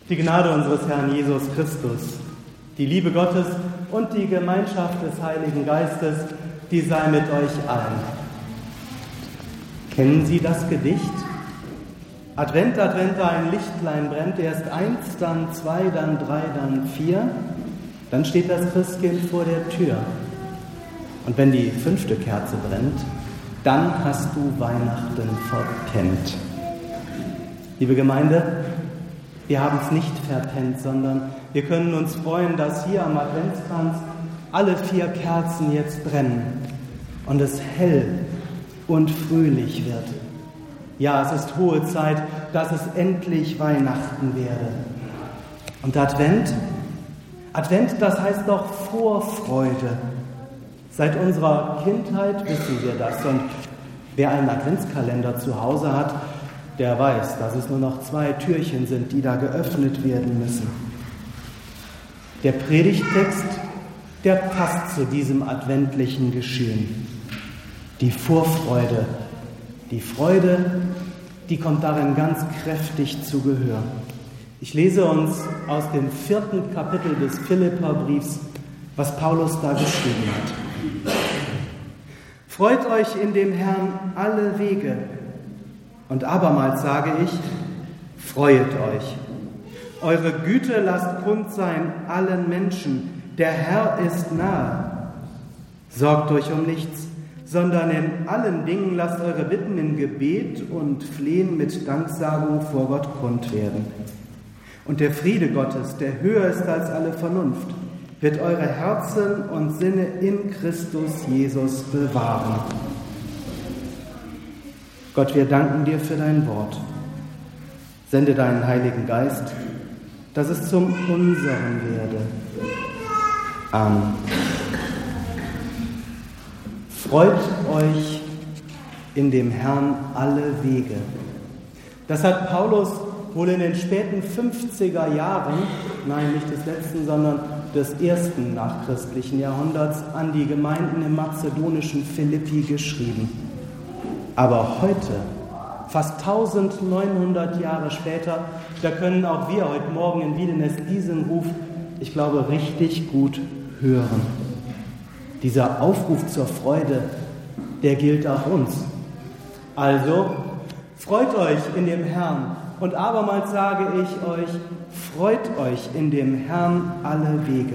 Die Gnade unseres Herrn Jesus Christus, die Liebe Gottes und die Gemeinschaft des Heiligen Geistes, die sei mit euch allen. Kennen Sie das Gedicht? Advent, Advent, ein Lichtlein brennt, erst 1, dann 2, dann 3, dann 4. Dann steht das Christkind vor der Tür. Und wenn die 5. Kerze brennt, dann hast du Weihnachten verpennt. Liebe Gemeinde, wir haben es nicht verpennt, sondern wir können uns freuen, dass hier am Adventskranz alle 4 Kerzen jetzt brennen und es hell und fröhlich wird. Ja, es ist hohe Zeit, dass es endlich Weihnachten werde. Und Advent, das heißt doch Vorfreude. Seit unserer Kindheit wissen wir das. Und wer einen Adventskalender zu Hause hat, der weiß, dass es nur noch 2 Türchen sind, die da geöffnet werden müssen. Der Predigttext, der passt zu diesem adventlichen Geschehen. Die Vorfreude, die Freude, die kommt darin ganz kräftig zu Gehör. Ich lese uns aus dem 4. Kapitel des Philipperbriefs, was Paulus da geschrieben hat. Freut euch in dem Herrn alle Wege. Und abermals sage ich, freuet euch. Eure Güte lasst kund sein allen Menschen. Der Herr ist nahe. Sorgt euch um nichts, sondern in allen Dingen lasst eure Bitten in Gebet und Flehen mit Danksagung vor Gott kund werden. Und der Friede Gottes, der höher ist als alle Vernunft, wird eure Herzen und Sinne in Christus Jesus bewahren. Gott, wir danken dir für dein Wort. Sende deinen Heiligen Geist, dass es zum Unseren werde. Amen. Freut euch in dem Herrn alle Wege. Das hat Paulus wohl in den späten 50er Jahren, nein, nicht des letzten, sondern des ersten nachchristlichen Jahrhunderts, an die Gemeinden im mazedonischen Philippi geschrieben. Aber heute, fast 1900 Jahre später, da können auch wir heute Morgen in Wiedenes diesen Ruf, ich glaube, richtig gut hören. Dieser Aufruf zur Freude, der gilt auch uns. Also, freut euch in dem Herrn. Und abermals sage ich euch, freut euch in dem Herrn alle Wege.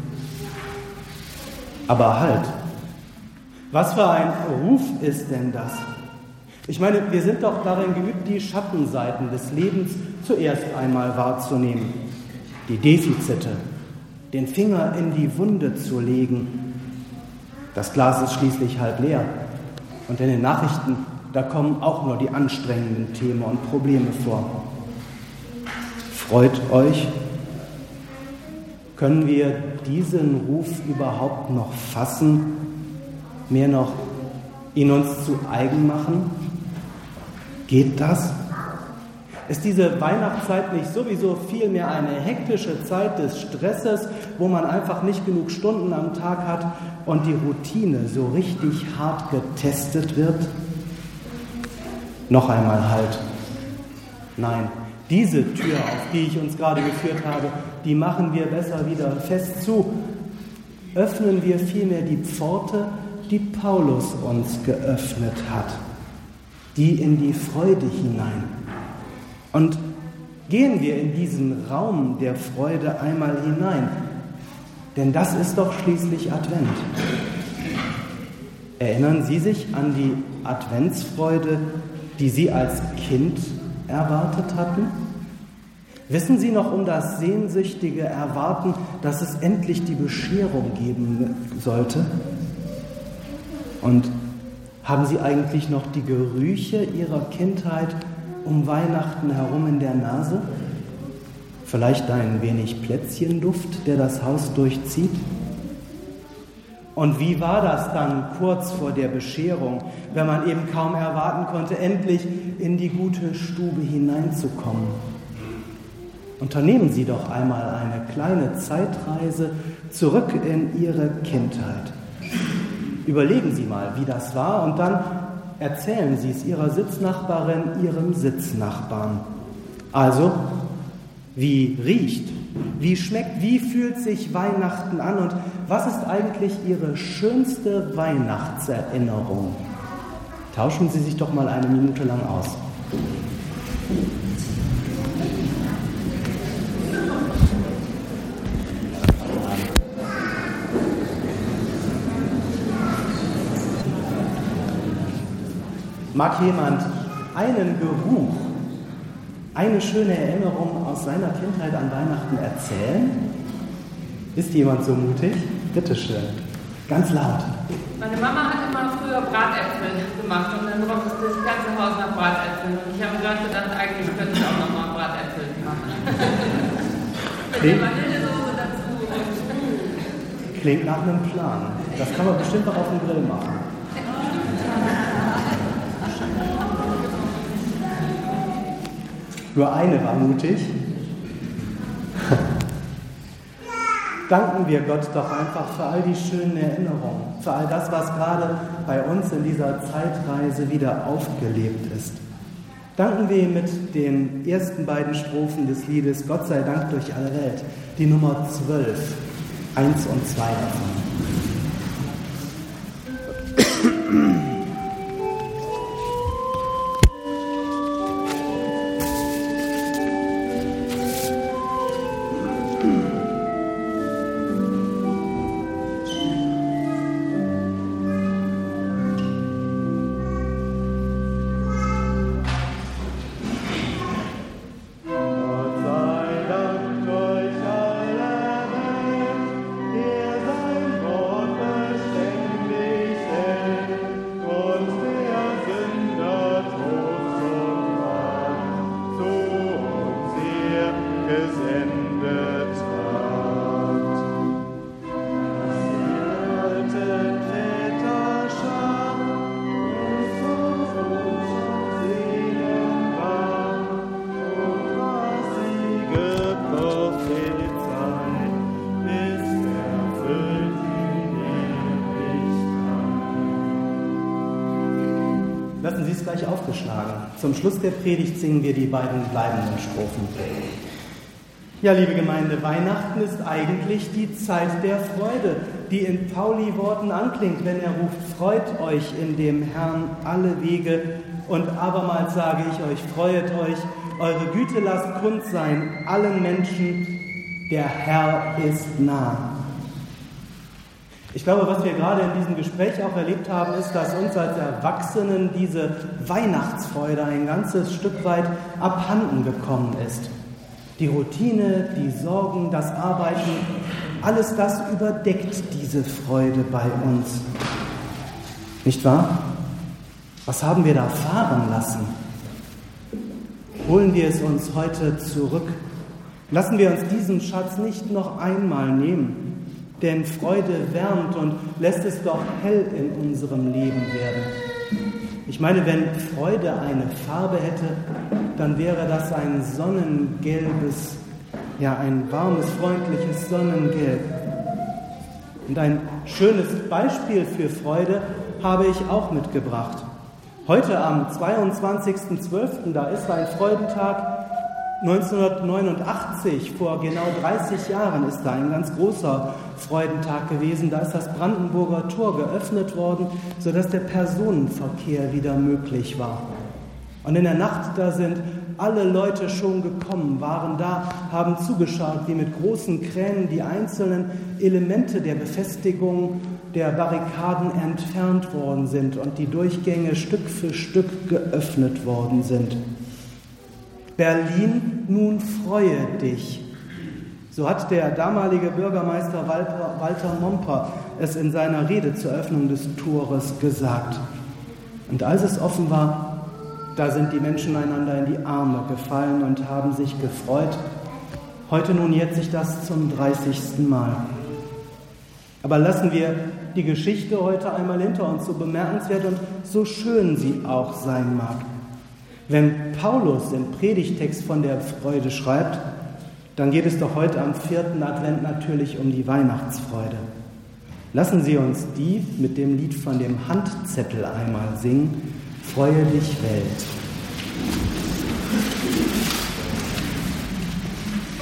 Aber halt, was für ein Ruf ist denn das? Ich meine, wir sind doch darin geübt, die Schattenseiten des Lebens zuerst einmal wahrzunehmen. Die Defizite, den Finger in die Wunde zu legen. Das Glas ist schließlich halb leer. Und in den Nachrichten, da kommen auch nur die anstrengenden Themen und Probleme vor. Freut euch. Können wir diesen Ruf überhaupt noch fassen? Mehr noch, ihn uns zu eigen machen? Geht das? Ist diese Weihnachtszeit nicht sowieso vielmehr eine hektische Zeit des Stresses, wo man einfach nicht genug Stunden am Tag hat und die Routine so richtig hart getestet wird? Noch einmal halt. Nein, diese Tür, auf die ich uns gerade geführt habe, die machen wir besser wieder fest zu. Öffnen wir vielmehr die Pforte, die Paulus uns geöffnet hat. Die in die Freude hinein. Und gehen wir in diesen Raum der Freude einmal hinein, denn das ist doch schließlich Advent. Erinnern Sie sich an die Adventsfreude, die Sie als Kind erwartet hatten? Wissen Sie noch um das sehnsüchtige Erwarten, dass es endlich die Bescherung geben sollte? Und haben Sie eigentlich noch die Gerüche Ihrer Kindheit um Weihnachten herum in der Nase? Vielleicht ein wenig Plätzchenduft, der das Haus durchzieht? Und wie war das dann kurz vor der Bescherung, wenn man eben kaum erwarten konnte, endlich in die gute Stube hineinzukommen? Unternehmen Sie doch einmal eine kleine Zeitreise zurück in Ihre Kindheit. Überlegen Sie mal, wie das war, und dann erzählen Sie es Ihrer Sitznachbarin, Ihrem Sitznachbarn. Also, Wie riecht? Wie schmeckt? Wie fühlt sich Weihnachten an? Und was ist eigentlich Ihre schönste Weihnachtserinnerung? Tauschen Sie sich doch mal eine Minute lang aus. Mag jemand einen Geruch, eine schöne Erinnerung aus seiner Kindheit an Weihnachten erzählen? Ist jemand so mutig? Bitte schön. Ganz laut. Meine Mama hat immer früher Bratäpfel gemacht und dann roch das ganze Haus nach Bratäpfeln. Und ich habe gerade gedacht, eigentlich könnte ich auch nochmal Bratäpfel machen. Mit der Vanillesoße dazu. Klingt nach einem Plan. Das kann man bestimmt auch auf dem Grill machen. Nur eine war mutig. Danken wir Gott doch einfach für all die schönen Erinnerungen, für all das, was gerade bei uns in dieser Zeitreise wieder aufgelebt ist. Danken wir ihm mit den ersten beiden Strophen des Liedes Gott sei Dank durch alle Welt, die Nummer 12, 1 und 2 davon. Lassen Sie es gleich aufgeschlagen. Zum Schluss der Predigt singen wir die beiden bleibenden Strophen. Ja, liebe Gemeinde, Weihnachten ist eigentlich die Zeit der Freude, die in Pauli-Worten anklingt, wenn er ruft, freut euch in dem Herrn alle Wege. Und abermals sage ich euch, freuet euch, eure Güte lasst kund sein allen Menschen, der Herr ist nah. Ich glaube, was wir gerade in diesem Gespräch auch erlebt haben, ist, dass uns als Erwachsenen diese Weihnachtsfreude ein ganzes Stück weit abhanden gekommen ist. Die Routine, die Sorgen, das Arbeiten, alles das überdeckt diese Freude bei uns. Nicht wahr? Was haben wir da fahren lassen? Holen wir es uns heute zurück. Lassen wir uns diesen Schatz nicht noch einmal nehmen. Denn Freude wärmt und lässt es doch hell in unserem Leben werden. Ich meine, wenn Freude eine Farbe hätte, dann wäre das ein sonnengelbes, ja ein warmes, freundliches Sonnengelb. Und ein schönes Beispiel für Freude habe ich auch mitgebracht. Heute am 22.12., da ist ein Freudentag. 1989, vor genau 30 Jahren, ist da ein ganz großer Freudentag gewesen. Da ist das Brandenburger Tor geöffnet worden, sodass der Personenverkehr wieder möglich war. Und in der Nacht, da sind alle Leute schon gekommen, waren da, haben zugeschaut, wie mit großen Kränen die einzelnen Elemente der Befestigung der Barrikaden entfernt worden sind und die Durchgänge Stück für Stück geöffnet worden sind. Berlin, nun freue dich. So hat der damalige Bürgermeister Walter Momper es in seiner Rede zur Öffnung des Tores gesagt. Und als es offen war, da sind die Menschen einander in die Arme gefallen und haben sich gefreut. Heute nun jährt sich das zum 30. Mal. Aber lassen wir die Geschichte heute einmal hinter uns, so bemerkenswert und so schön sie auch sein mag. Wenn Paulus im Predigtext von der Freude schreibt, dann geht es doch heute am 4. Advent natürlich um die Weihnachtsfreude. Lassen Sie uns die mit dem Lied von dem Handzettel einmal singen, Freue dich Welt.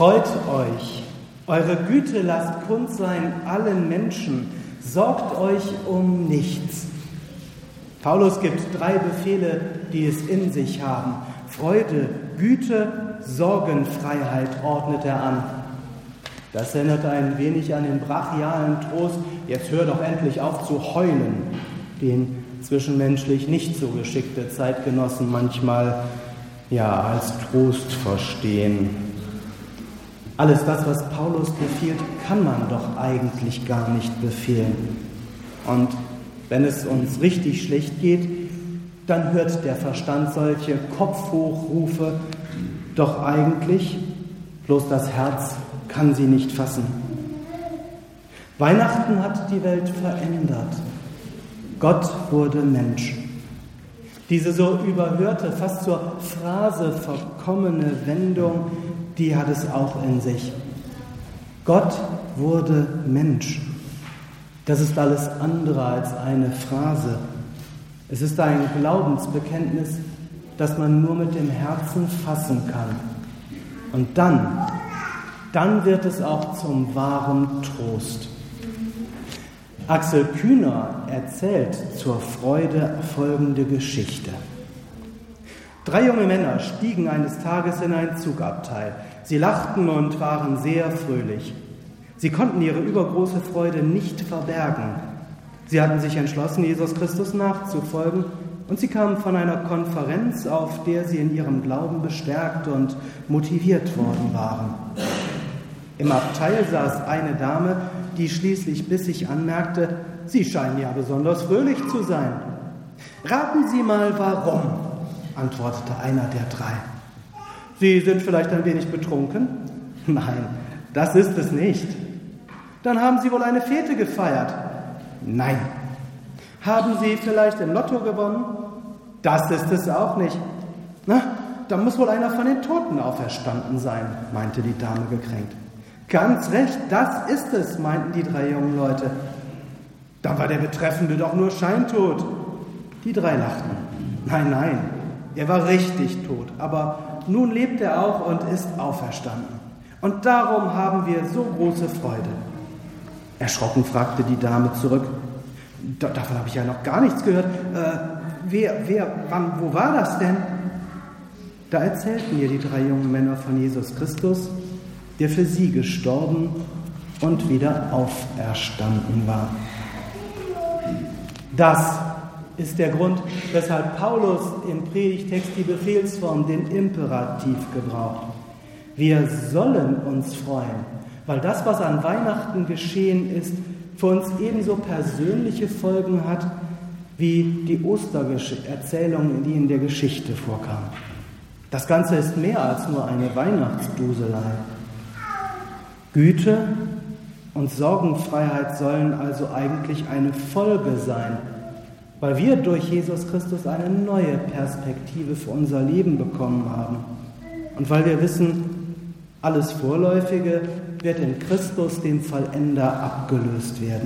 Freut euch, eure Güte lasst kund sein allen Menschen, sorgt euch um nichts. Paulus gibt 3 Befehle, die es in sich haben. Freude, Güte, Sorgenfreiheit ordnet er an. Das erinnert ein wenig an den brachialen Trost, jetzt hör doch endlich auf zu heulen, den zwischenmenschlich nicht so geschickte Zeitgenossen manchmal als Trost verstehen. Alles das, was Paulus befiehlt, kann man doch eigentlich gar nicht befehlen. Und wenn es uns richtig schlecht geht, dann hört der Verstand solche Kopfhochrufe doch eigentlich, bloß das Herz kann sie nicht fassen. Weihnachten hat die Welt verändert. Gott wurde Mensch. Diese so überhörte, fast zur Phrase verkommene Wendung, die hat es auch in sich. Gott wurde Mensch. Das ist alles andere als eine Phrase. Es ist ein Glaubensbekenntnis, das man nur mit dem Herzen fassen kann. Und dann wird es auch zum wahren Trost. Axel Kühner erzählt zur Freude folgende Geschichte. 3 junge Männer stiegen eines Tages in ein Zugabteil. Sie lachten und waren sehr fröhlich. Sie konnten ihre übergroße Freude nicht verbergen. Sie hatten sich entschlossen, Jesus Christus nachzufolgen, und sie kamen von einer Konferenz, auf der sie in ihrem Glauben bestärkt und motiviert worden waren. Im Abteil saß eine Dame, die schließlich bissig anmerkte, Sie scheinen ja besonders fröhlich zu sein. Raten Sie mal, warum, antwortete einer der 3. Sie sind vielleicht ein wenig betrunken? Nein, das ist es nicht. Dann haben Sie wohl eine Fete gefeiert? Nein. Haben Sie vielleicht im Lotto gewonnen? Das ist es auch nicht. Na, da muss wohl einer von den Toten auferstanden sein, meinte die Dame gekränkt. Ganz recht, das ist es, meinten die 3 jungen Leute. Dann war der Betreffende doch nur scheintot. Die 3 lachten. Nein, er war richtig tot, aber nun lebt er auch und ist auferstanden. Und darum haben wir so große Freude. Erschrocken fragte die Dame zurück. Davon habe ich ja noch gar nichts gehört. Wann, wo war das denn? Da erzählten ihr die 3 jungen Männer von Jesus Christus, der für sie gestorben und wieder auferstanden war. Das ist der Grund, weshalb Paulus im Predigtext die Befehlsform, den Imperativ, gebraucht. Wir sollen uns freuen, weil das, was an Weihnachten geschehen ist, für uns ebenso persönliche Folgen hat, wie die Ostererzählung, die in der Geschichte vorkam. Das Ganze ist mehr als nur eine Weihnachtsduselei. Güte und Sorgenfreiheit sollen also eigentlich eine Folge sein, weil wir durch Jesus Christus eine neue Perspektive für unser Leben bekommen haben und weil wir wissen, alles Vorläufige wird in Christus, dem Vollender, abgelöst werden.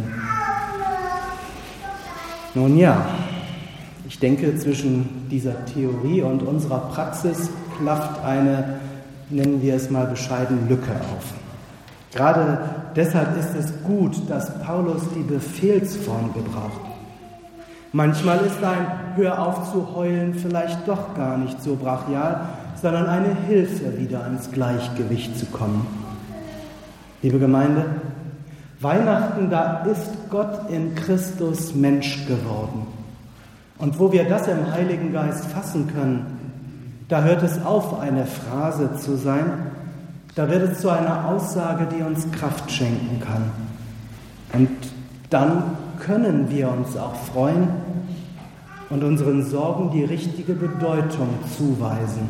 Nun ja, ich denke, zwischen dieser Theorie und unserer Praxis klafft eine, nennen wir es mal bescheiden, Lücke auf. Gerade deshalb ist es gut, dass Paulus die Befehlsform gebraucht. Manchmal ist ein Hör auf zu heulen vielleicht doch gar nicht so brachial, sondern eine Hilfe, wieder ins Gleichgewicht zu kommen. Liebe Gemeinde, Weihnachten, da ist Gott in Christus Mensch geworden. Und wo wir das im Heiligen Geist fassen können, da hört es auf, eine Phrase zu sein, da wird es zu einer Aussage, die uns Kraft schenken kann. Und dann können wir uns auch freuen und unseren Sorgen die richtige Bedeutung zuweisen.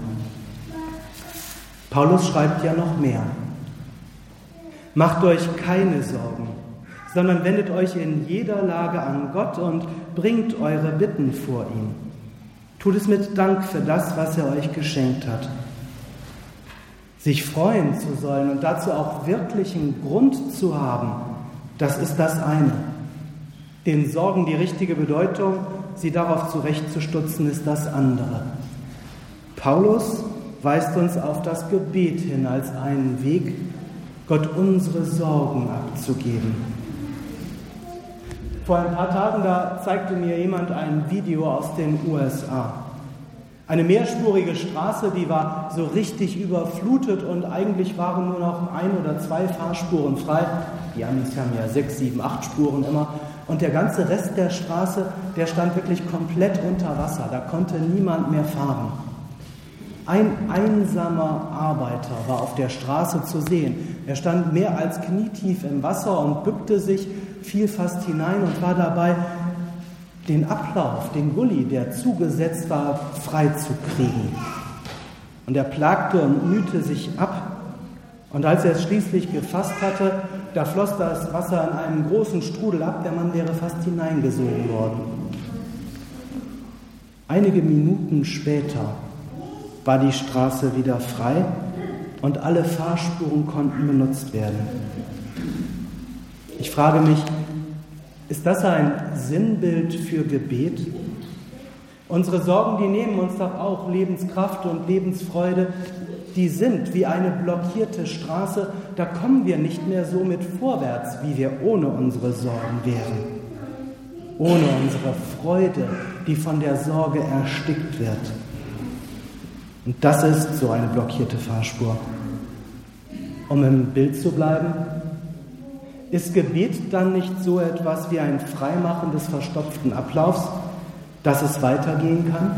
Paulus schreibt ja noch mehr. Macht euch keine Sorgen, sondern wendet euch in jeder Lage an Gott und bringt eure Bitten vor ihn. Tut es mit Dank für das, was er euch geschenkt hat. Sich freuen zu sollen und dazu auch wirklichen Grund zu haben, das ist das eine. Den Sorgen die richtige Bedeutung, sie darauf zurechtzustutzen, ist das andere. Paulus weist uns auf das Gebet hin als einen Weg, Gott unsere Sorgen abzugeben. Vor ein paar Tagen, da zeigte mir jemand ein Video aus den USA. Eine mehrspurige Straße, die war so richtig überflutet und eigentlich waren nur noch 1 oder 2 Fahrspuren frei. Die Amis haben ja 6, 7, 8 Spuren immer. Und der ganze Rest der Straße, der stand wirklich komplett unter Wasser. Da konnte niemand mehr fahren. Ein einsamer Arbeiter war auf der Straße zu sehen. Er stand mehr als knietief im Wasser und bückte sich, fiel fast hinein und war dabei, den Ablauf, den Gully, der zugesetzt war, freizukriegen. Und er plagte und mühte sich ab. Und als er es schließlich gefasst hatte, da floss das Wasser in einem großen Strudel ab. Der Mann wäre fast hineingesogen worden. Einige Minuten später war die Straße wieder frei und alle Fahrspuren konnten benutzt werden. Ich frage mich, ist das ein Sinnbild für Gebet? Unsere Sorgen, die nehmen uns doch auch Lebenskraft und Lebensfreude. Die sind wie eine blockierte Straße, da kommen wir nicht mehr so mit vorwärts, wie wir ohne unsere Sorgen wären. Ohne unsere Freude, die von der Sorge erstickt wird. Und das ist so eine blockierte Fahrspur. Um im Bild zu bleiben, ist Gebet dann nicht so etwas wie ein Freimachen des verstopften Ablaufs, dass es weitergehen kann?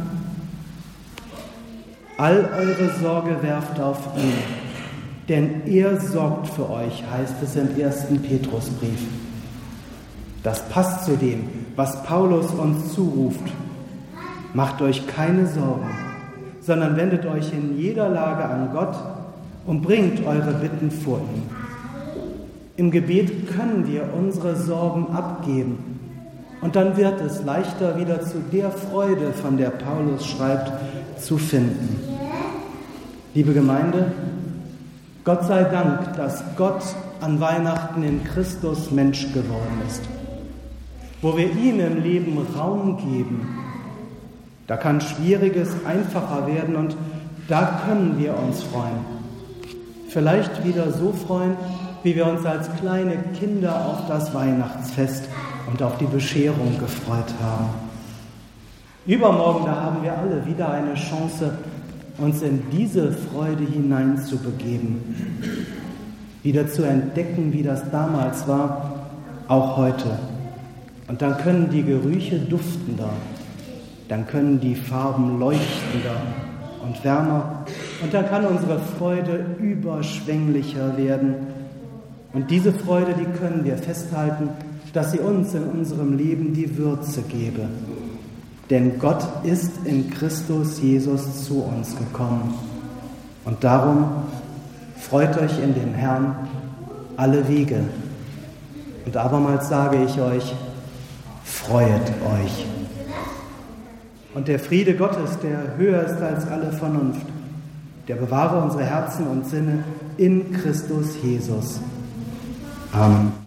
All eure Sorge werft auf ihn, denn er sorgt für euch, heißt es im 1. Petrusbrief. Das passt zu dem, was Paulus uns zuruft. Macht euch keine Sorgen, sondern wendet euch in jeder Lage an Gott und bringt eure Bitten vor ihn. Im Gebet können wir unsere Sorgen abgeben und dann wird es leichter, wieder zu der Freude, von der Paulus schreibt, zu finden. Liebe Gemeinde, Gott sei Dank, dass Gott an Weihnachten in Christus Mensch geworden ist. Wo wir ihm im Leben Raum geben, da kann Schwieriges einfacher werden und da können wir uns freuen. Vielleicht wieder so freuen, wie wir uns als kleine Kinder auf das Weihnachtsfest und auf die Bescherung gefreut haben. Übermorgen, da haben wir alle wieder eine Chance, uns in diese Freude hineinzubegeben, wieder zu entdecken, wie das damals war, auch heute. Und dann können die Gerüche duftender, dann können die Farben leuchtender und wärmer und dann kann unsere Freude überschwänglicher werden. Und diese Freude, die können wir festhalten, dass sie uns in unserem Leben die Würze gebe. Denn Gott ist in Christus Jesus zu uns gekommen. Und darum freut euch in dem Herrn alle Wege. Und abermals sage ich euch, freuet euch. Und der Friede Gottes, der höher ist als alle Vernunft, der bewahre unsere Herzen und Sinne in Christus Jesus. Amen.